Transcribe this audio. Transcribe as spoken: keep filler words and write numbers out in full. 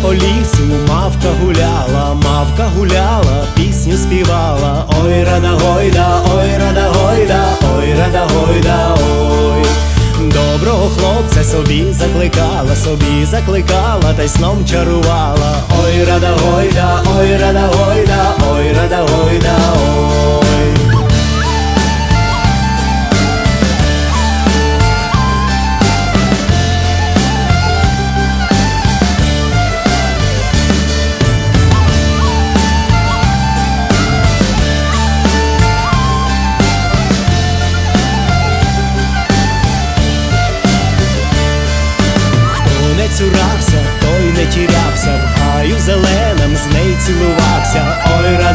по лісу мавка гуляла, мавка гуляла, пісню співала. Ой, рада гойда, ой, рада гойда, ой, рада гойда, ой. Доброго хлопця собі закликала, собі закликала, та й сном чарувала. Ой, рада гойда, ой, рада гойда, ой, рада гойда, ой. Цурався, той не тірявся, в гаю зеленом з нею цілувався. Ой,